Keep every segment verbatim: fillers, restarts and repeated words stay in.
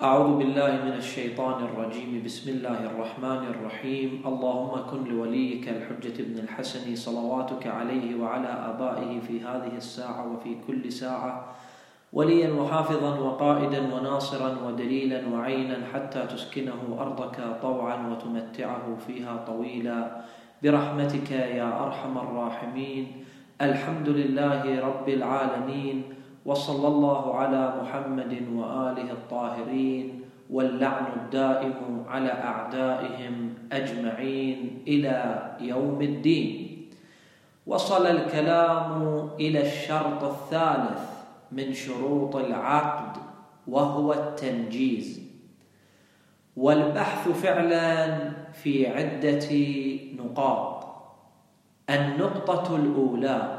أعوذ بالله من الشيطان الرجيم. بسم الله الرحمن الرحيم. اللهم كن لوليك الحجة بن الحسن صلواتك عليه وعلى آبائه في هذه الساعة وفي كل ساعة وليا وحافظا وقائدا وناصرا ودليلا وعينا حتى تسكنه أرضك طوعا وتمتعه فيها طويلا برحمتك يا أرحم الراحمين. الحمد لله رب العالمين، وصلى الله على محمد وآله الطاهرين، واللعن الدائم على أعدائهم أجمعين إلى يوم الدين. وصل الكلام إلى الشرط الثالث من شروط العقد وهو التنجيز، والبحث فعلا في عدة نقاط. النقطة الأولى: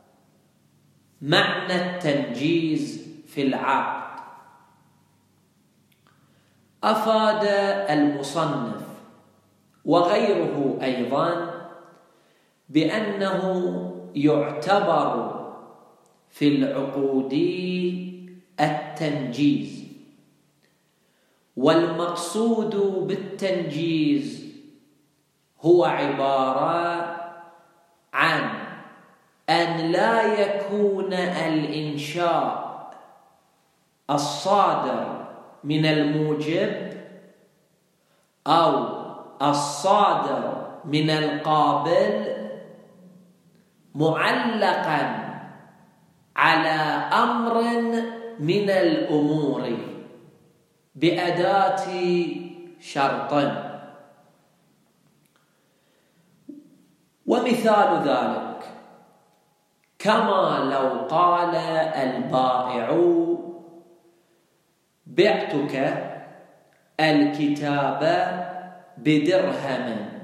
معنى التنجيز في العقد. أفاد المصنف وغيره أيضا بأنه يعتبر في العقود التنجيز، والمقصود بالتنجيز هو عبارة عن أن لا يكون الإنشاء الصادر من الموجب أو الصادر من القابل معلقا على أمر من الأمور بأداة شرط. ومثال ذلك كما لو قال البائع: بعتك الكتاب بدرهم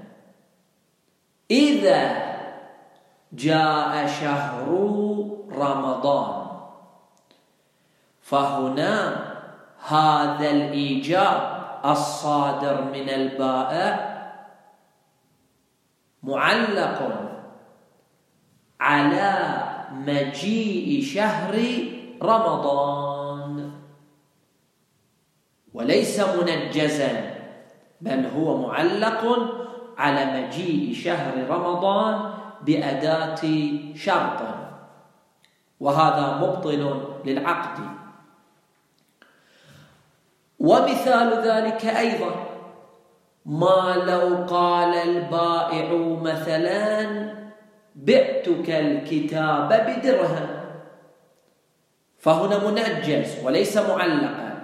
إذا جاء شهر رمضان. فهنا هذا الإيجاب الصادر من البائع معلق على مجيء شهر رمضان، وليس منجزا، بل هو معلق على مجيء شهر رمضان بأداة شرط، وهذا مبطل للعقد. ومثال ذلك أيضا ما لو قال البائع مثلا: بعتك الكتاب بدرهم، فهنا منجز وليس معلقا،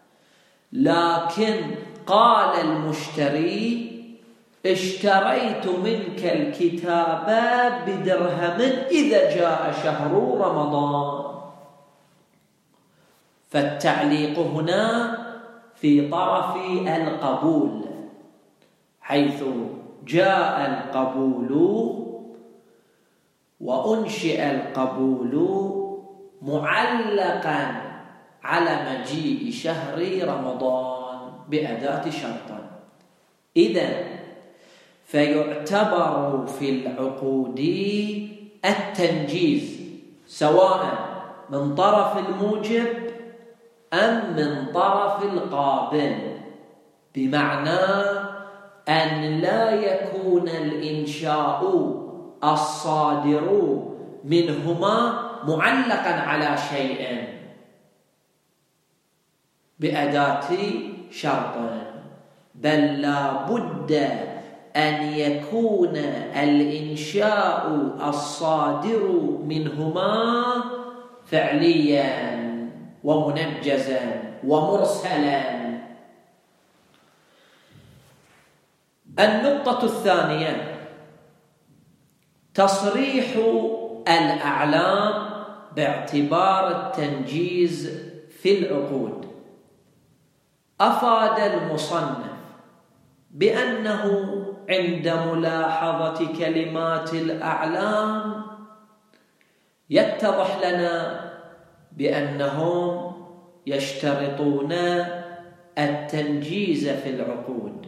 لكن قال المشتري: اشتريت منك الكتاب بدرهم إذا جاء شهر رمضان. فالتعليق هنا في طرف القبول، حيث جاء القبول وأنشئ القبول معلقا على مجيء شهر رمضان بأداة شرط. إذن فيعتبر في العقود التنجيز سواء من طرف الموجب أم من طرف القابل، بمعنى أن لا يكون الإنشاء الصادر منهما معلقا على شيء بأداة شرط، بل لا بد أن يكون الإنشاء الصادر منهما فعليا ومنجزا ومرسلا. النقطة الثانية: تصريح الأعلام باعتبار التنجيز في العقود. أفاد المصنف بأنه عند ملاحظة كلمات الأعلام يتضح لنا بأنهم يشترطون التنجيز في العقود،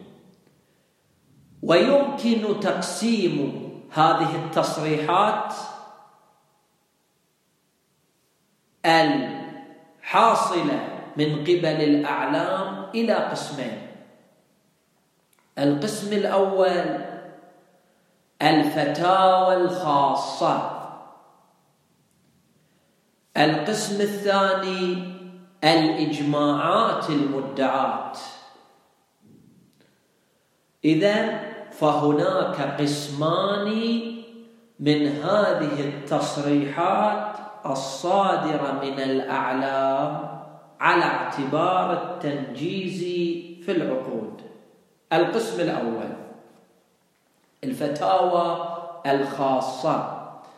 ويمكن تقسيم هذه التصريحات الحاصلة من قبل الأعلام إلى قسمين. القسم الأول الفتاوى الخاصة، القسم الثاني الإجماعات المدعاة. إذن فهناك قسمان من هذه التصريحات الصادرة من الأعلام على اعتبار التنجيز في العقود. القسم الأول الفتاوى الخاصة.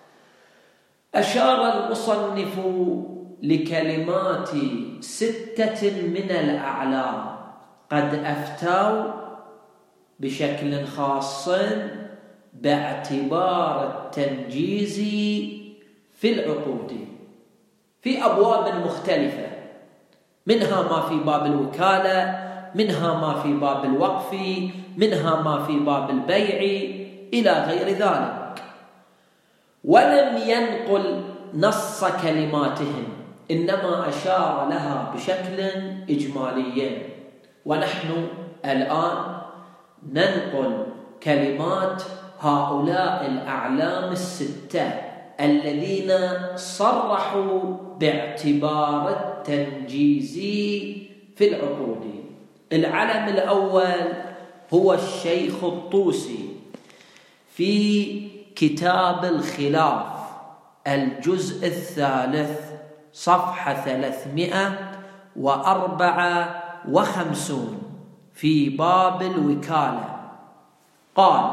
أشار المصنف لكلمات ستة من الأعلام قد أفتوا بشكل خاص باعتبار التنجيز في العقود في أبواب مختلفة، منها ما في باب الوكالة، منها ما في باب الوقف، منها ما في باب البيع إلى غير ذلك، ولم ينقل نص كلماتهم، إنما أشار لها بشكل إجمالي. ونحن الآن ننقل كلمات هؤلاء الأعلام الستة الذين صرحوا باعتبار التنجيز في العقود. العلم الأول هو الشيخ الطوسي في كتاب الخلاف الجزء الثالث صفحة ثلاثمائة وأربعة وخمسون في باب الوكالة. قال: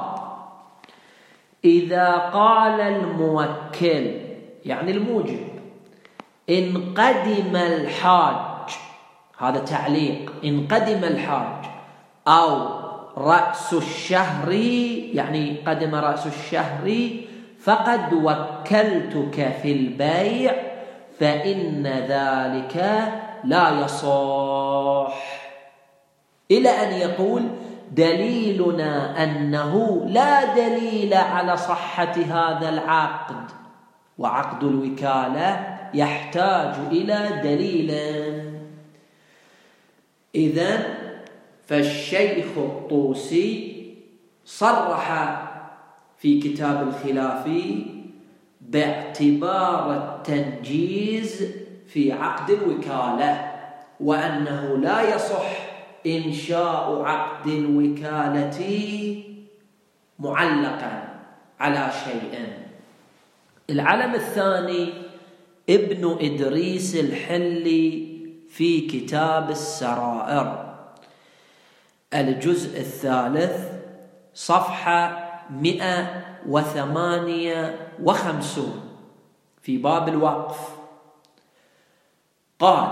إذا قال الموكل يعني الموجب إن قدم الحاج، هذا تعليق، إن قدم الحاج أو رأس الشهر يعني قدم رأس الشهر فقد وكلتك في البيع، فإن ذلك لا يصح، إلى أن يقول: دليلنا أنه لا دليل على صحة هذا العقد، وعقد الوكالة يحتاج إلى دليل. إذن فالشيخ الطوسي صرح في كتاب الخلاف باعتبار التنجيز في عقد الوكالة، وأنه لا يصح إنشاء عقد الوكالة معلقا على شيء. العلم الثاني ابن إدريس الحلي في كتاب السرائر الجزء الثالث صفحة مئة وثمانية وخمسون في باب الوقف. قال: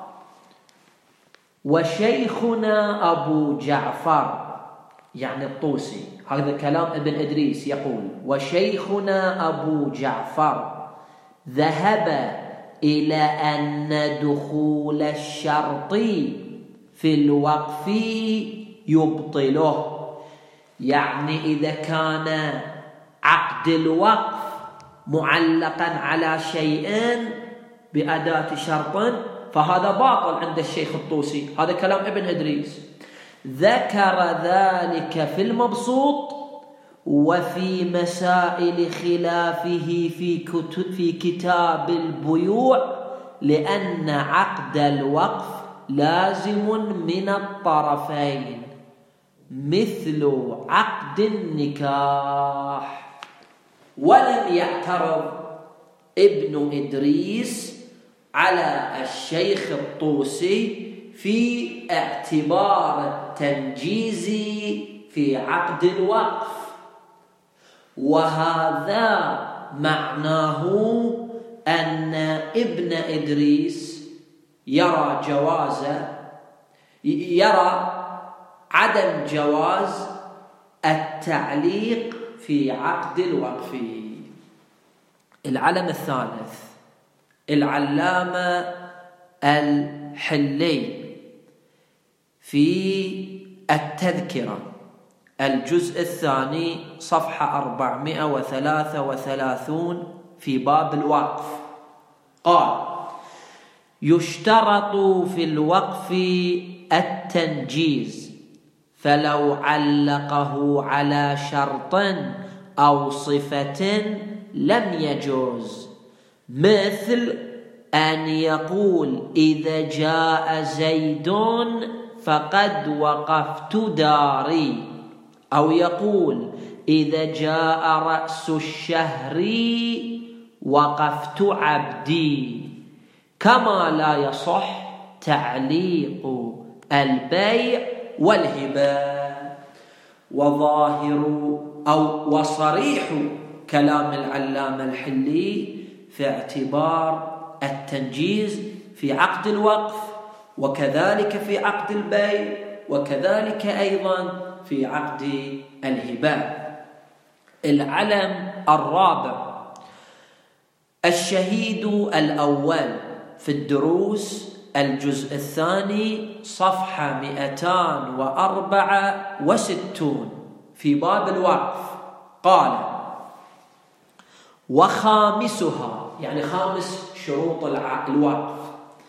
وشيخنا أبو جعفر يعني الطوسي، هذا كلام ابن إدريس، يقول: وشيخنا أبو جعفر ذهب إلى أن دخول الشرط في الوقف يبطله، يعني إذا كان عقد الوقف معلقا على شيء بأداة شرط فهذا باطل عند الشيخ الطوسي. هذا كلام ابن إدريس. ذكر ذلك في المبسوط وفي مسائل خلافه في كتب في كتاب البيوع، لأن عقد الوقف لازم من الطرفين مثل عقد النكاح. ولم يعترض ابن إدريس على الشيخ الطوسي في اعتبار التنجيز في عقد الوقف، وهذا معناه أن ابن إدريس يرى جواز يرى عدم جواز التعليق في عقد الوقف. العلم الثالث العلامة الحلي في التذكرة الجزء الثاني صفحة أربعمائة وثلاثة وثلاثون في باب الوقف. قال: يشترط في الوقف التنجيز، فلو علقه على شرط أو صفة لم يجوز، مثل أن يقول إذا جاء زيد فقد وقفت داري، أو يقول إذا جاء رأس الشهر وقفت عبدي، كما لا يصح تعليق البيع والهبة. وظاهر أو وصريح كلام العلامة الحلي في اعتبار التنجيز في عقد الوقف، وكذلك في عقد البيع، وكذلك أيضا في عقد الهبة. العلم الرابع الشهيد الأول في الدروس الجزء الثاني صفحة مئتان وأربعة وستون في باب الوقف قال: وخامسها، يعني خامس شروط الوقف،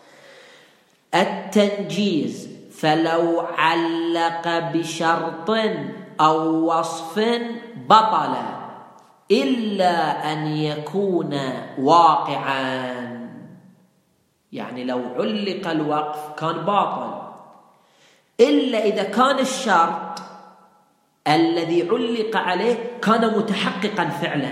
التنجيز، فلو علق بشرط أو وصف بطل إلا أن يكون واقعا. يعني لو علق الوقف كان باطل إلا إذا كان الشرط الذي علق عليه كان متحققا فعلا،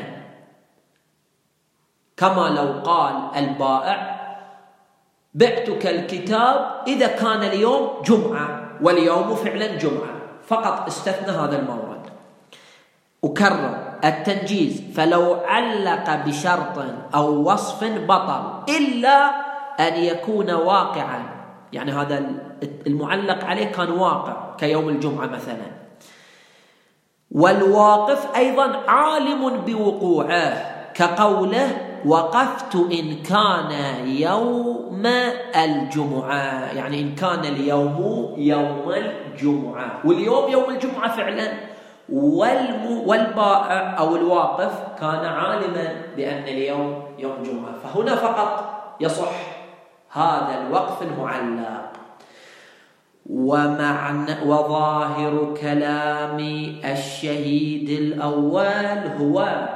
كما لو قال البائع: بعتك الكتاب إذا كان اليوم جمعة، واليوم فعلا جمعة، فقط استثنى هذا المورد. أكرر: التنجيز فلو علق بشرط أو وصف بطل إلا أن يكون واقعا، يعني هذا المعلق عليه كان واقع كيوم الجمعة مثلا، والواقف أيضا عالم بوقوعه، كقوله: وقفت إن كان يوم الجمعة، يعني إن كان اليوم يوم الجمعة، واليوم يوم الجمعة فعلا، والبائع أو الواقف كان عالما بأن اليوم يوم جمعة، فهنا فقط يصح هذا الوقف المعلق. ومعنى وظاهر كلام الشهيد الأول هو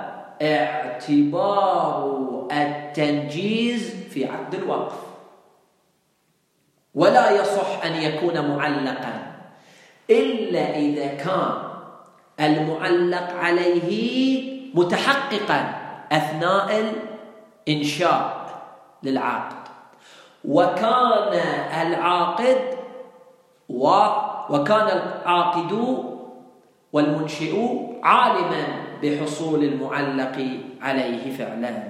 اعتبار التنجيز في عقد الوقف، ولا يصح أن يكون معلقا إلا إذا كان المعلق عليه متحققا أثناء الإنشاء للعقد، وكان العاقد وكان العاقد والمنشئ عالما بحصول المعلق عليه فعلا.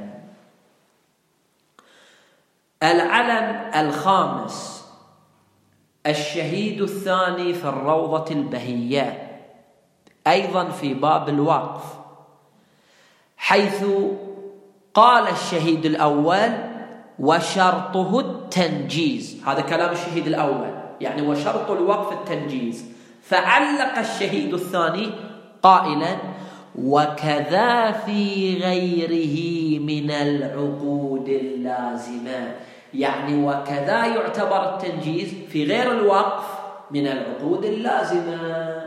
العلم الخامس الشهيد الثاني في الروضة البهية، أيضا في باب الوقف، حيث قال الشهيد الأول: وشرطه التنجيز. هذا كلام الشهيد الأول، يعني وشرط الوقف التنجيز. فعلق الشهيد الثاني قائلا: وكذا في غيره من العقود اللازمة، يعني وكذا يعتبر التنجيز في غير الوقف من العقود اللازمة.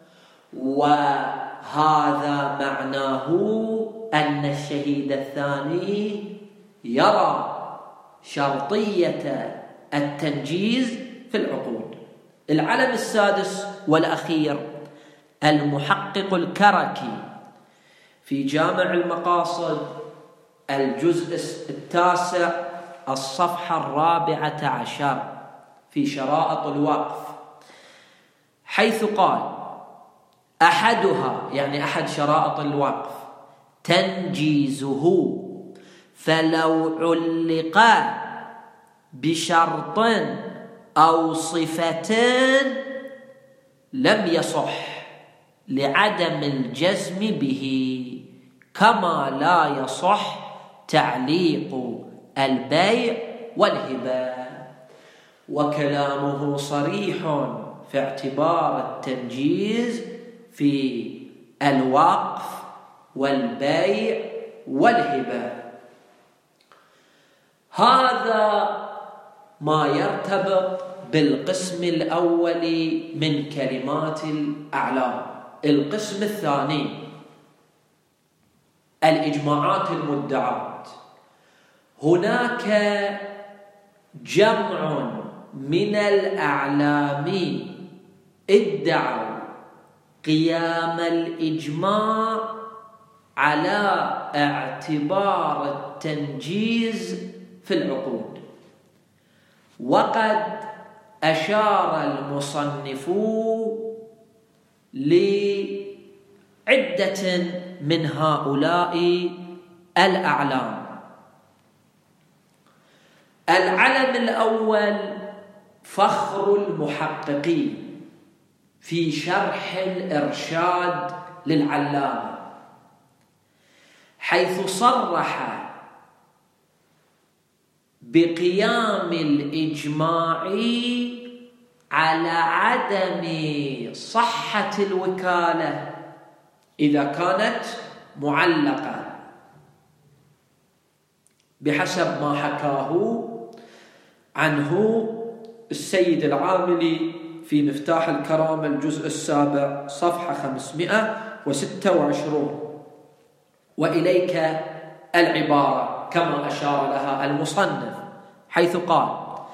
وهذا معناه أن الشهيد الثاني يرى شرطية التنجيز في العقود. العلم السادس والأخير المحقق الكركي في جامع المقاصد الجزء التاسع الصفحة الرابعة عشر في شرائط الوقف، حيث قال: أحدها، يعني أحد شرائط الوقف، تنجيزه، فلو علق بشرط أو صفة لم يصح لعدم الجزم به، كما لا يصح تعليق البيع والهبة. وكلامه صريح في اعتبار التنجيز في الوقف والبيع والهبة. هذا ما يرتبط بالقسم الأول من كلمات الأعلام. القسم الثاني الإجماعات المدعات. هناك جمع من الأعلام ادعوا قيام الإجماع على اعتبار التنجيز في العقود، وقد أشار المصنف لعدة من هؤلاء الأعلام. العلم الأول فخر المحققين في شرح الإرشاد للعلامة، حيث صرح بقيام الإجماع على عدم صحة الوكالة إذا كانت معلقة، بحسب ما حكاه عنه السيد العاملي في مفتاح الكرامة الجزء السابع صفحة خمسمائة وستة وعشرين، وإليك العبارة كما أشار لها المصنف، حيث قال: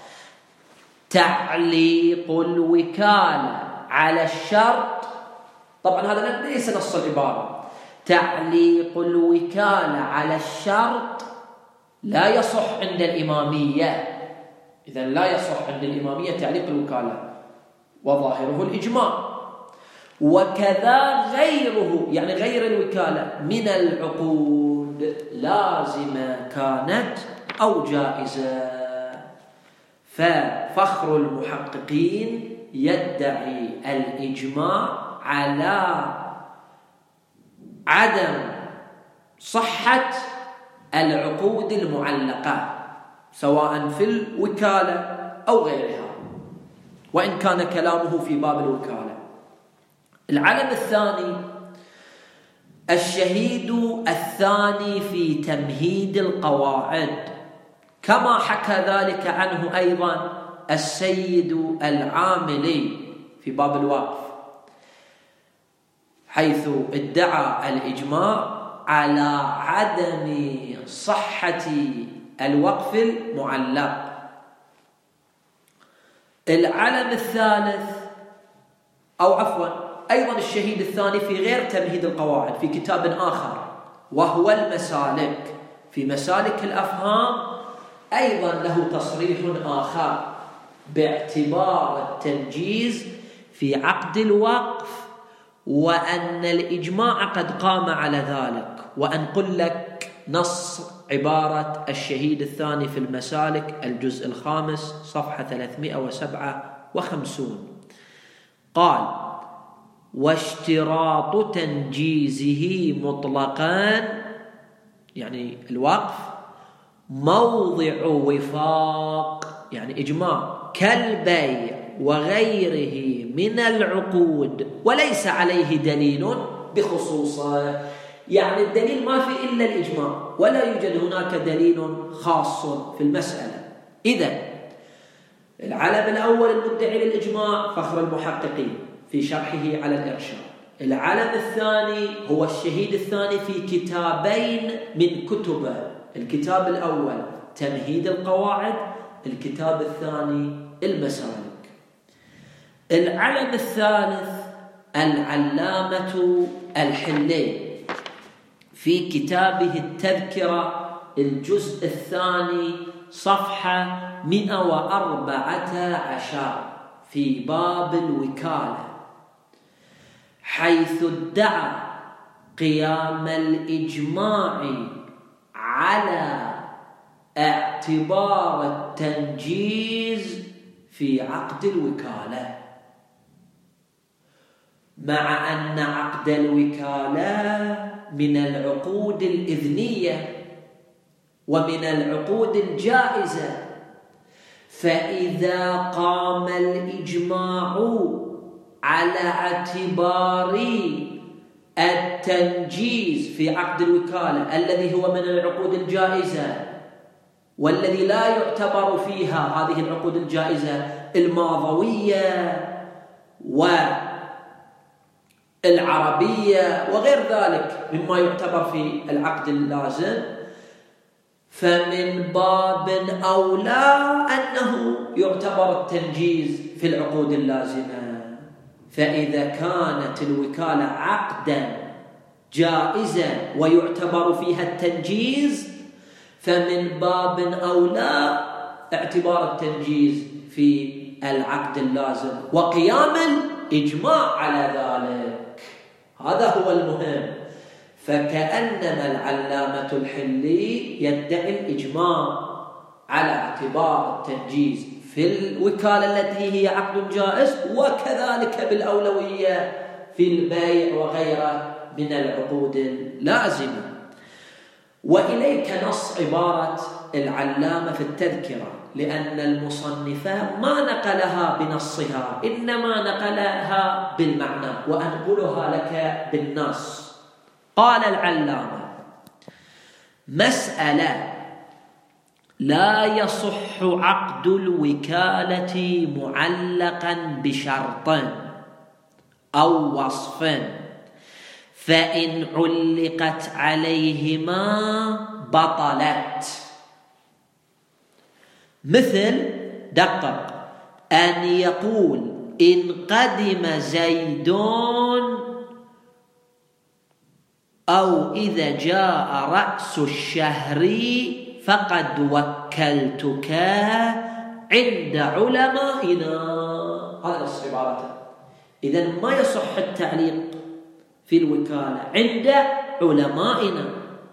تعليق الوكالة على الشرط. طبعا هذا ليس نص العبارة. تعليق الوكالة على الشرط لا يصح عند الإمامية. إذن لا يصح عند الإمامية تعليق الوكالة، وظاهره الإجماع. وكذا غيره، يعني غير الوكالة من العقود، لازمة كانت أو جائزة. ففخر المحققين يدعي الإجماع على عدم صحة العقود المعلقة، سواء في الوكالة أو غيرها، وإن كان كلامه في باب الوكالة. العلم الثاني الشهيد الثاني في تمهيد القواعد، كما حكى ذلك عنه أيضا السيد العاملي في باب الوقف، حيث ادعى الإجماع على عدم صحة الوقف المعلق. العلم الثالث أو عفوا أيضا الشهيد الثاني في غير تمهيد القواعد في كتاب آخر، وهو المسالك. في مسالك الأفهام أيضا له تصريح آخر باعتبار التنجيز في عقد الوقف، وأن الإجماع قد قام على ذلك. وأنقل لك نص عبارة الشهيد الثاني في المسالك الجزء الخامس صفحة ثلاثمائة وسبعة وخمسين. قال: واشتراط تنجيزه مطلقا، يعني الوقف، موضع وفاق، يعني إجماع، كالبيع وغيره من العقود، وليس عليه دليل بخصوصه. يعني الدليل ما في إلا الإجماع، ولا يوجد هناك دليل خاص في المسألة. إذن العلم الأول المدعي للإجماع فخر المحققين في شرحه على الإرشاد. العلم الثاني هو الشهيد الثاني في كتابين من كتبه، الكتاب الأول تمهيد القواعد، الكتاب الثاني المسالك. العلم الثالث العلامة الحلي في كتابه التذكرة الجزء الثاني صفحة مئة وأربعة عشر في باب الوكالة، حيث ادعى قيام الإجماع على اعتبار التنجيز في عقد الوكالة، مع أن عقد الوكالة من العقود الإذنية ومن العقود الجائزة. فإذا قام الإجماع على اعتبار التنجيز في عقد الوكالة الذي هو من العقود الجائزة، والذي لا يعتبر فيها هذه العقود الجائزة الماضوية والعربية وغير ذلك مما يعتبر في العقد اللازم، فمن باب أولى أنه يعتبر التنجيز في العقود اللازمة. فإذا كانت الوكالة عقدا جائزة ويعتبر فيها التنجيز، فمن باب أولى اعتبار التنجيز في العقد اللازم وقيام الإجماع على ذلك. هذا هو المهم. فكأنما العلامة الحلي يدعي الإجماع على اعتبار التنجيز في الوكالة التي هي عقد جائز، وكذلك بالأولوية في البيع وغيره من العقود اللازمة. وإليك نص عبارة العلامة في التذكرة، لأن المصنف ما نقلها بنصها، إنما نقلها بالمعنى، وأنقلها لك بالنص. قال العلامة: مسألة لا يصح عقد الوكالة معلقا بشرط أو وصف، فإن علقت عليهما بطلت. مثل دقق أن يقول: إن قدم زيد أو إذا جاء رأس الشهر فقد وكلتك عند علمائنا. هذا نص عبارته. إذن ما يصح التعليق في الوكالة عند علمائنا.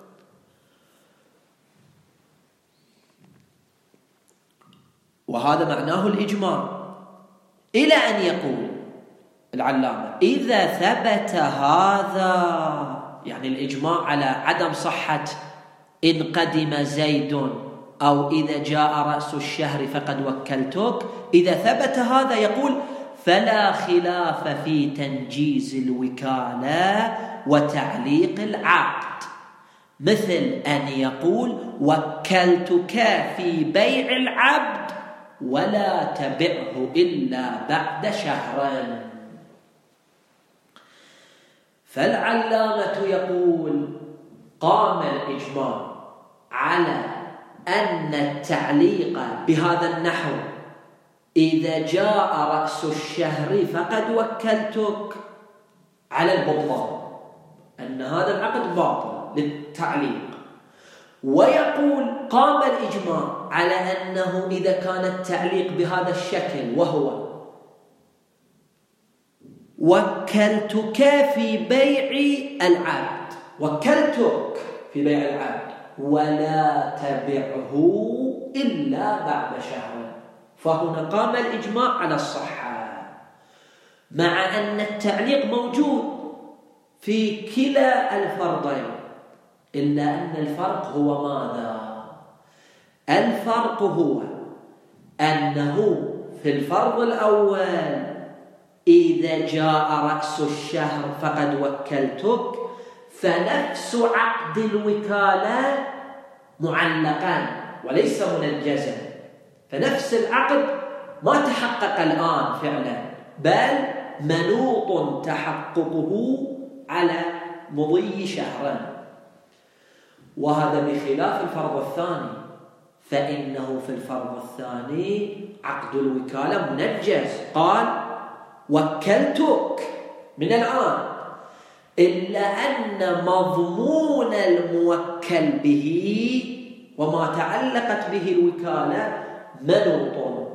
وهذا معناه الإجماع، إلى أن يقول العلامة: إذا ثبت هذا، يعني الإجماع على عدم صحة إن قدم زيد أو إذا جاء رأس الشهر فقد وكلتك، إذا ثبت هذا يقول: فلا خلاف في تنجيز الوكالة وتعليق العقد. مثل أن يقول: وكلتك في بيع العبد ولا تبعه إلا بعد شهرين. فالعلامة يقول: قام الإجماع على أن التعليق بهذا النحو إذا جاء رأس الشهر فقد وكلتك على البطلان، أن هذا العقد باطل للتعليق. ويقول: قام الإجماع على أنه إذا كان التعليق بهذا الشكل، وهو وكلتك في بيع العبد، وكلتك في بيع العبد ولا تبعه إلا بعد شهر، فهنا قام الإجماع على الصحة، مع أن التعليق موجود في كلا الفرضين، إلا أن الفرق هو ماذا؟ الفرق هو أنه في الفرض الأول إذا جاء رأس الشهر فقد وكلتك، فنفس عقد الوكالة معلقا وليس منجزا، فنفس العقد ما تحقق الآن فعلا، بل منوط تحققه على مضي شهرين. وهذا بخلاف الفرض الثاني، فإنه في الفرض الثاني عقد الوكالة منجز، قال: وكلتك من الآن، إلا أن مضمون الموكل به وما تعلقت به الوكالة منوط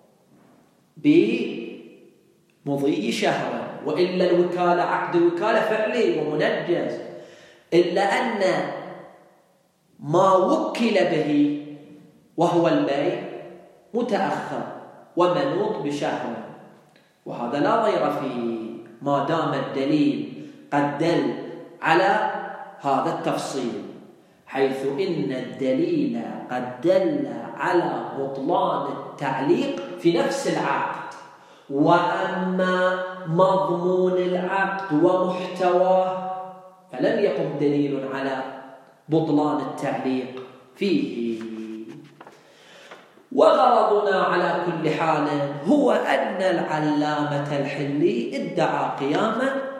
بمضي شهر، وإلا الوكالة عقد الوكالة فعلي ومنجز، إلا أن ما وكل به وهو البيع متأخر ومنوط بشهر، وهذا لا ضير فيه ما دام الدليل قد دل على هذا التفصيل، حيث إن الدليل قد دل على بطلان التعليق في نفس العقد، وأما مضمون العقد ومحتواه فلم يقم دليل على بطلان التعليق فيه. وغرضنا على كل حال هو أن العلامة الحلي ادعى قيام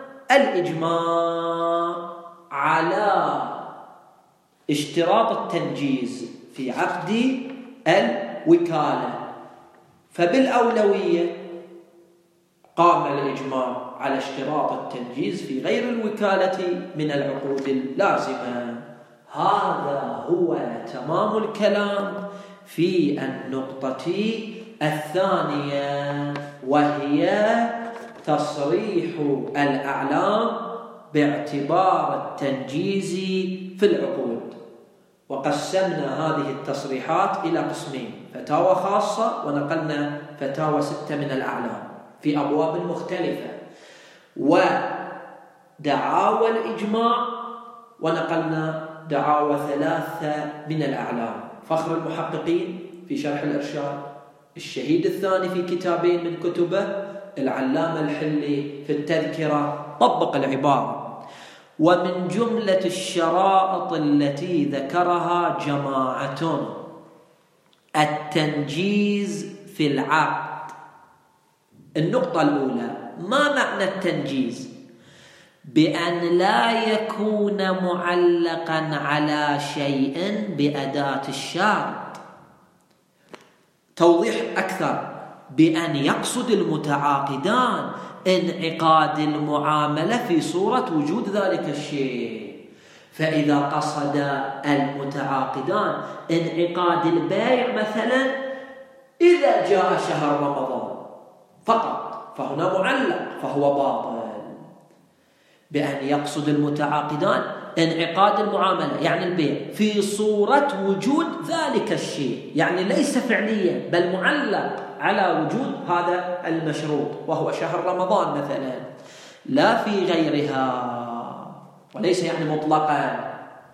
الإجماع على اشتراط التنجيز في عقد الوكالة، فبالأولوية قام الإجماع على اشتراط التنجيز في غير الوكالة من العقود اللازمة. هذا هو تمام الكلام في النقطة الثانية، وهي تصريح الأعلام باعتبار التنجيز في العقود. وقسمنا هذه التصريحات إلى قسمين: فتاوى خاصة، ونقلنا فتاوى ستة من الأعلام في أبواب مختلفة، ودعاوى الإجماع، ونقلنا دعاوى ثلاثة من الأعلام: فخر المحققين في شرح الإرشاد، الشهيد الثاني في كتابين من كتبه، العلامة الحلي في التذكرة. طبق العبارة. ومن جملة الشرائط التي ذكرها جماعة التنجيز في العقد. النقطة الأولى: ما معنى التنجيز؟ بأن لا يكون معلقا على شيء بأداة الشرط. توضيح أكثر: بأن يقصد المتعاقدان انعقاد المعاملة في صورة وجود ذلك الشيء. فإذا قصد المتعاقدان انعقاد البيع مثلا إذا جاء شهر رمضان فقط، فهنا معلق، فهو باطل. بأن يقصد المتعاقدان انعقاد المعاملة يعني البيع في صورة وجود ذلك الشيء، يعني ليس فعليا بل معلق على وجود هذا المشروط وهو شهر رمضان مثلا، لا في غيرها، وليس يعني مطلقا.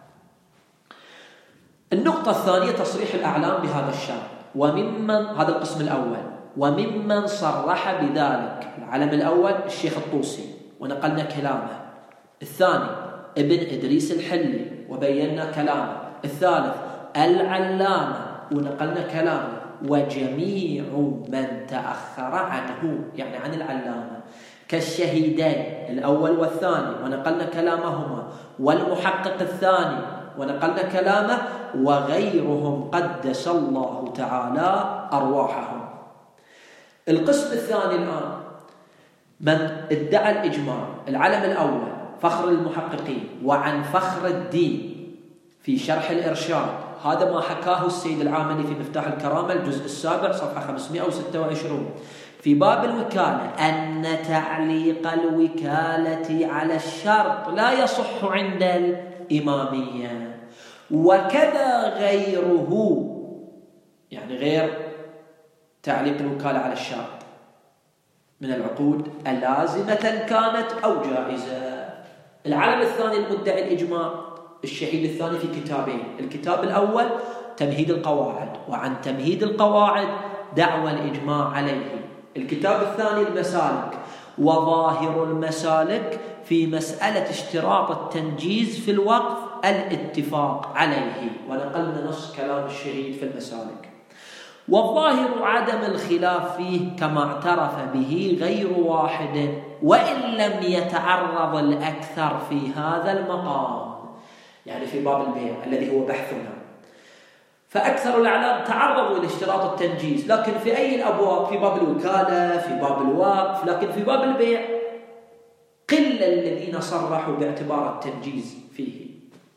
النقطة الثانية: تصريح الأعلام بهذا الشرط. وممن هذا القسم الأول، وممن صرح بذلك العلم الأول الشيخ الطوسي ونقلنا كلامه، الثاني ابن إدريس الحلي وبينا كلامه، الثالث العلامة ونقلنا كلامه، وجميع من تأخر عنه يعني عن العلامة كالشهيدين الأول والثاني ونقلنا كلامهما، والمحقق الثاني ونقلنا كلامه، وغيرهم قدس الله تعالى أرواحهم. القسم الثاني الآن من ادعى الإجماع: العلم الأول فخر المحققين، وعن فخر الدين في شرح الإرشاد، هذا ما حكاه السيد العاملي في مفتاح الكرامة الجزء السابع صفحة خمسمائة وستة وعشرين في باب الوكالة، أن تعليق الوكالة على الشرط لا يصح عند الإمامية، وكذا غيره، يعني غير تعليق الوكالة على الشرط من العقود اللازمة كانت أو جائزة. العلم الثاني المدعي الإجماع الشهيد الثاني في كتابين: الكتاب الأول تمهيد القواعد، وعن تمهيد القواعد دعوى الإجماع عليه. الكتاب الثاني المسالك، وظاهر المسالك في مسألة اشتراط التنجيز في الوقف الاتفاق عليه، ونقلنا نص كلام الشهيد في المسالك. والظاهر عدم الخلاف فيه كما اعترف به غير واحد، وإن لم يتعرض الأكثر في هذا المقام، يعني في باب البيع الذي هو بحثنا. فأكثر الأعلام تعرضوا إلى اشتراط التنجيز، لكن في أي الأبواب؟ في باب الوكالة، في باب الوقف، لكن في باب البيع قل الذين صرحوا باعتبار التنجيز فيه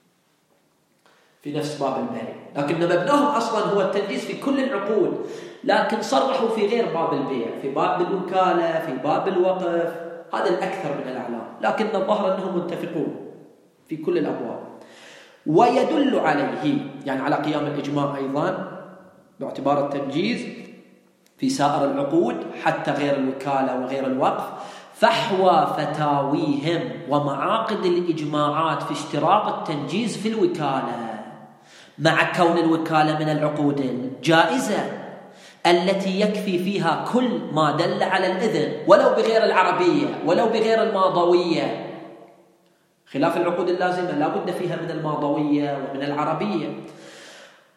في نفس باب البيع، لكن مبناهم أصلا هو التنجيز في كل العقود، لكن صرحوا في غير باب البيع، في باب الوكالة، في باب الوقف. هذا الأكثر من الأعلام، لكن الظاهر أنهم متفقون في كل الأبواب. ويدل عليه يعني على قيام الإجماع أيضا باعتبار التنجيز في سائر العقود حتى غير الوكالة وغير الوقف، فحوى فتاويهم ومعاقد الإجماعات في اشتراط التنجيز في الوكالة، مع كون الوكالة من العقود الجائزة التي يكفي فيها كل ما دل على الإذن ولو بغير العربية ولو بغير الماضوية، خلاف العقود اللازمة لا بد فيها من الماضوية ومن العربية.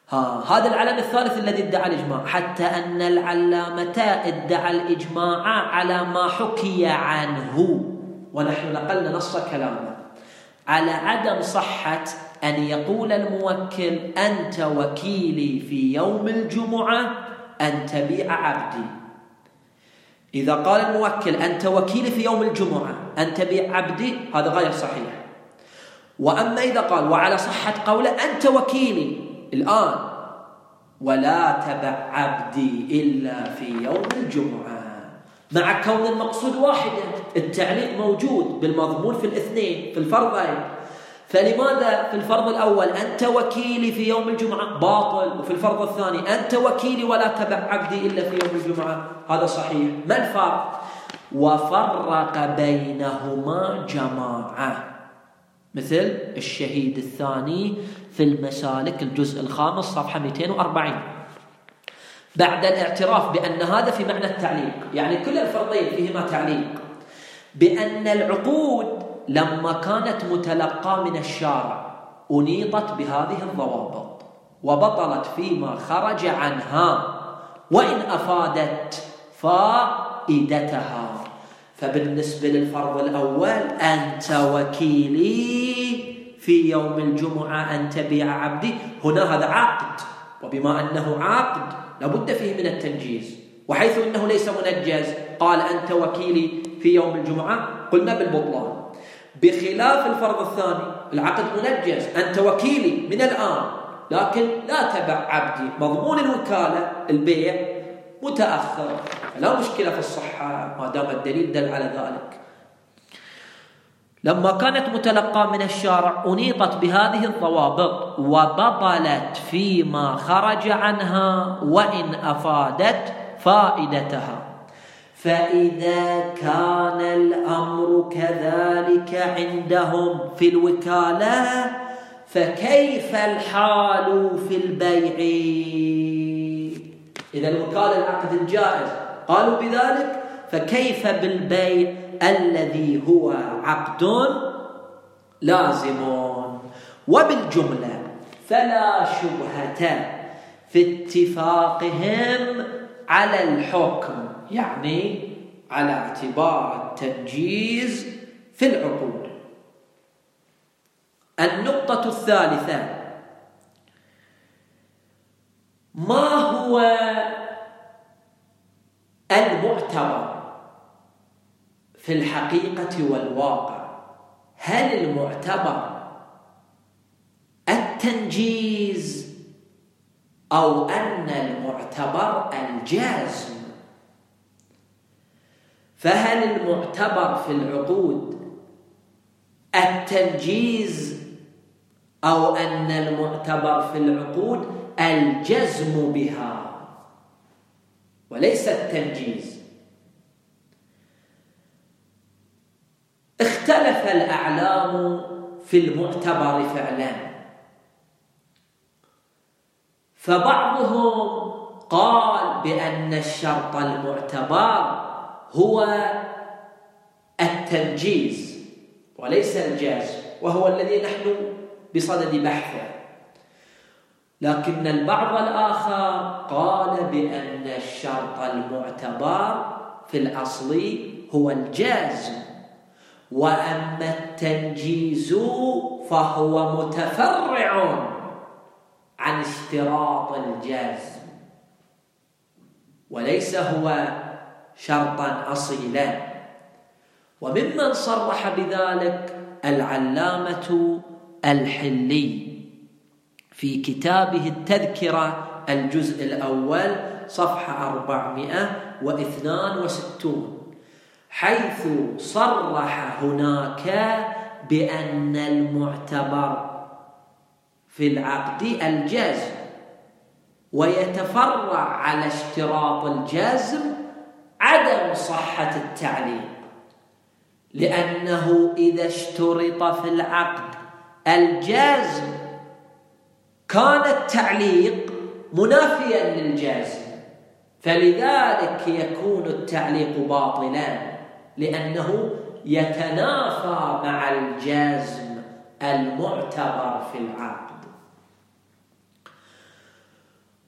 ها هذا العلم الثالث الذي ادعى الإجماع، حتى أن العلامة ادعى الإجماع على ما حكي عنه، ونحن نقلنا نص كلامه، على عدم صحة أن يقول الموكل أنت وكيلي في يوم الجمعة أن تبيع عبدي. إذا قال الموكل أنت وكيلي في يوم الجمعة أن تبيع عبدي، هذا غير صحيح. وأما إذا قال وعلى صحة قوله أنت وكيلي الآن ولا تبع عبدي إلا في يوم الجمعة، مع كون المقصود واحدة، التعليق موجود بالمضمون في الاثنين في الفرضين، فلماذا في الفرض الأول أنت وكيلي في يوم الجمعة باطل، وفي الفرض الثاني أنت وكيلي ولا تبع عبدي إلا في يوم الجمعة هذا صحيح؟ ما الفرق؟ وفرق بينهما جماعة، مثل الشهيد الثاني في المسالك الجزء الخامس صفحة مئتين وأربعين، بعد الاعتراف بأن هذا في معنى التعليق، يعني كل الفرضين فيهما تعليق، بأن العقود لما كانت متلقى من الشارع أنيطت بهذه الضوابط وبطلت فيما خرج عنها وإن أفادت فائدتها. فبالنسبة للفرض الأول أنت وكيلي في يوم الجمعة أن تبيع عبدي، هنا هذا عقد، وبما أنه عقد لابد فيه من التنجيز، وحيث أنه ليس منجز قال أنت وكيلي في يوم الجمعة قلنا بالبطلان. بخلاف الفرض الثاني العقد منجز، أنت وكيلي من الآن لكن لا تبع عبدي، مضمون الوكالة البيع متأخر، لا مشكلة في الصحة ما دام الدليل دل على ذلك. لما كانت متلقى من الشارع أنيطت بهذه الضوابط وبطلت فيما خرج عنها وإن أفادت فائدتها. فإذا كان الأمر كذلك عندهم في الوكالة فكيف الحال في البيع؟ إذا الوكالة العقد الجائز قالوا بذلك، فكيف بالبيع الذي هو عقد لازم؟ وبالجملة فلا شبهة في اتفاقهم على الحكم، يعني على اعتبار التنجيز في العقود. النقطة الثالثة، ما هو المعتبر في الحقيقة والواقع؟ هل المعتبر التنجيز أو أن المعتبر الجازم؟ فهل المعتبر في العقود التنجيز أو أن المعتبر في العقود الجزم بها وليس التنجيز؟ اختلف الأعلام في المعتبر فعلا، فبعضهم قال بأن الشرط المعتبر هو التنجيز وليس الجازم، وهو الذي نحن بصدد بحثه. لكن البعض الآخر قال بأن الشرط المعتبر في الأصل هو الجازم، وأما التنجيز فهو متفرع عن اشتراط الجازم وليس هو شرطا أصيلا. وممن صرح بذلك العلامة الحلي في كتابه التذكرة الجزء الأول صفحة أربعمائة واثنين وستين، حيث صرح هناك بأن المعتبر في العقد الجازم، ويتفرع على اشتراط الجازم عدم صحة التعليق، لأنه إذا اشترط في العقد الجازم كان التعليق منافيا للجازم، فلذلك يكون التعليق باطلا لأنه يتنافى مع الجازم المعتبر في العقد.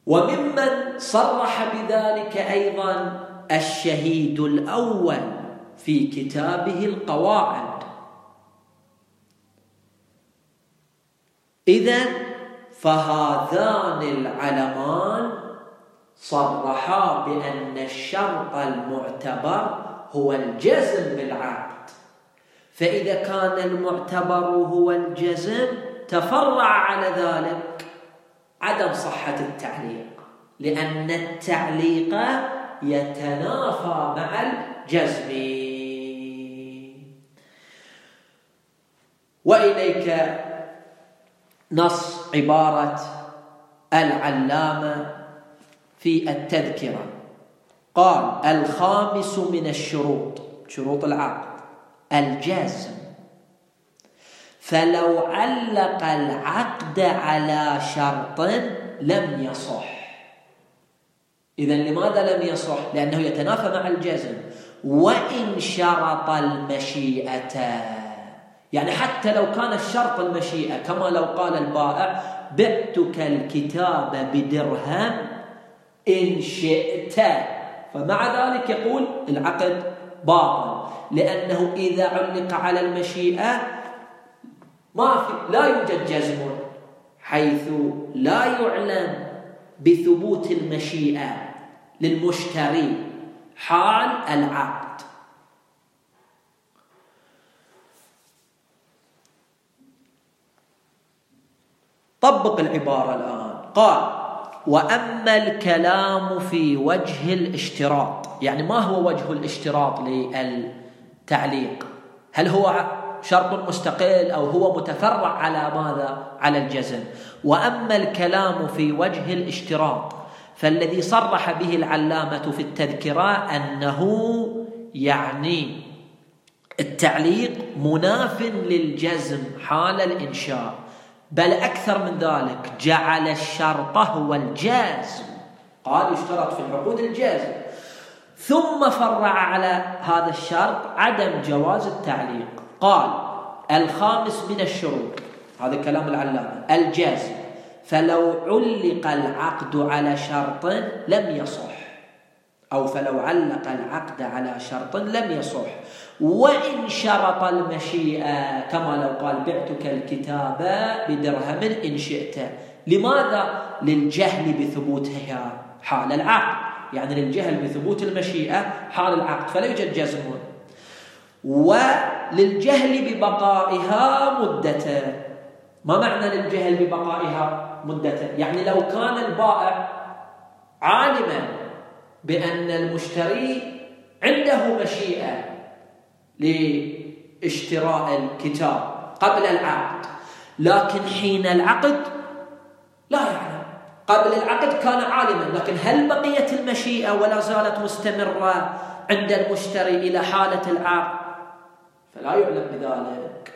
وممن صرح بذلك أيضا الشهيد الأول في كتابه القواعد. إذن فهذان العلمان صرحا بأن الشرط المعتبر هو الجزم بالعقد، فإذا كان المعتبر هو الجزم تفرع على ذلك عدم صحة التعليق، لأن التعليق يتنافى مع الجزم. وإليك نص عبارة العلامة في التذكرة، قال: الخامس من الشروط، شروط العقد، الجزم، فلو علق العقد على شرط لم يصح. إذن لماذا لم يصح؟ لأنه يتنافى مع الجزم. وإن شرط المشيئة، يعني حتى لو كان الشرط المشيئة، كما لو قال البائع: بعتك الكتاب بدرهم إن شئت، فمع ذلك يقول العقد باطل، لأنه إذا علق على المشيئة ما في لا يوجد جزم، حيث لا يعلم بثبوت المشيئة للمشتري حال العقد. طبق العبارة الآن. قال: وأما الكلام في وجه الاشتراط، يعني ما هو وجه الاشتراط للتعليق؟ هل هو شرط مستقل أو هو متفرع على ماذا؟ على الجزم. وأما الكلام في وجه الاشتراط فالذي صرح به العلامة في التذكرة أنه يعني التعليق مناف للجزم حال الإنشاء، بل أكثر من ذلك جعل الشرط هو الجازم، قال يشترط في العقود الجازم، ثم فرع على هذا الشرط عدم جواز التعليق. قال: الخامس من الشروط، هذا كلام العلامة، الجازم، فلو علق العقد على شرط لم يصح، أو فلو علق العقد على شرط لم يصح. وإن شرط المشيئة، كما لو قال: بعتك الكتاب بدرهم إن شئت. لماذا؟ للجهل بثبوتها حال العقد، يعني للجهل بثبوت المشيئة حال العقد، فلا يوجد جزم. وللجهل ببقائها مدة. ما معنى للجهل ببقائها مدة؟ يعني لو كان البائع عالما بأن المشتري عنده مشيئة لاشتراء الكتاب قبل العقد، لكن حين العقد لا يعلم. قبل العقد كان عالما، لكن هل بقيت المشيئة ولا زالت مستمرة عند المشتري إلى حالة العقد؟ فلا يعلم بذلك.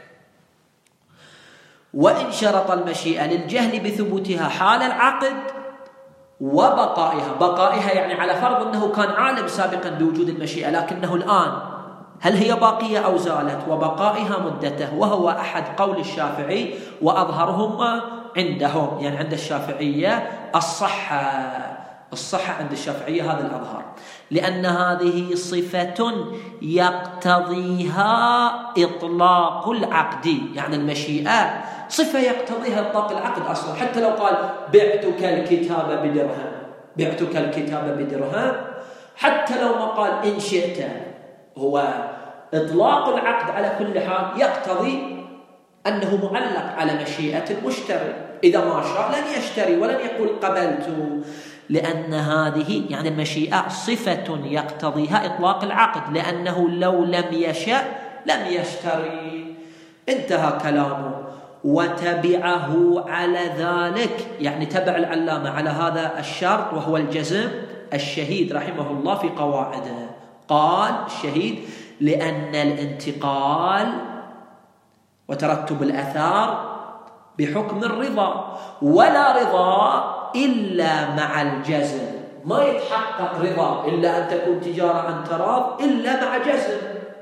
وإن شرط المشيئة للجهل بثبوتها حال العقد وبقائها، بقائها يعني على فرض أنه كان عالم سابقا بوجود المشيئة، لكنه الآن هل هي باقية أو زالت؟ وبقائها مدته، وهو أحد قول الشافعي وأظهرهم عندهم، يعني عند الشافعية الصحة، الصحة عند الشافعية هذا الأظهر، لأن هذه صفة يقتضيها إطلاق العقد، يعني المشيئة صفة يقتضيها إطلاق العقد أصلا. حتى لو قال: بعتك الكتاب بدرهم، بعتك الكتاب بدرهم، حتى لو ما قال إن شئت، هو إطلاق العقد على كل حال يقتضي أنه معلق على مشيئة المشتري، إذا ما شاء لن يشتري ولن يقول قبلت، لأن هذه يعني المشيئة صفة يقتضيها إطلاق العقد، لأنه لو لم يشأ لم يشتري. انتهى كلامه. وتبعه على ذلك، يعني تبع العلامة على هذا الشرط وهو الجزم، الشهيد رحمه الله في قواعده. قال الشهيد: لأن الانتقال وترتب الأثار بحكم الرضا، ولا رضا إلا مع الجزم، ما يتحقق رضا إلا أن تكون تجارة عن تراض إلا مع جزم،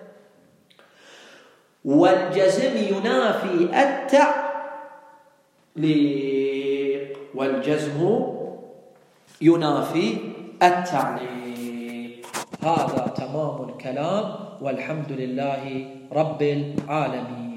والجزم ينافي التعليق، والجزم ينافي التعليق. هذا تمام الكلام، والحمد لله رب العالمين.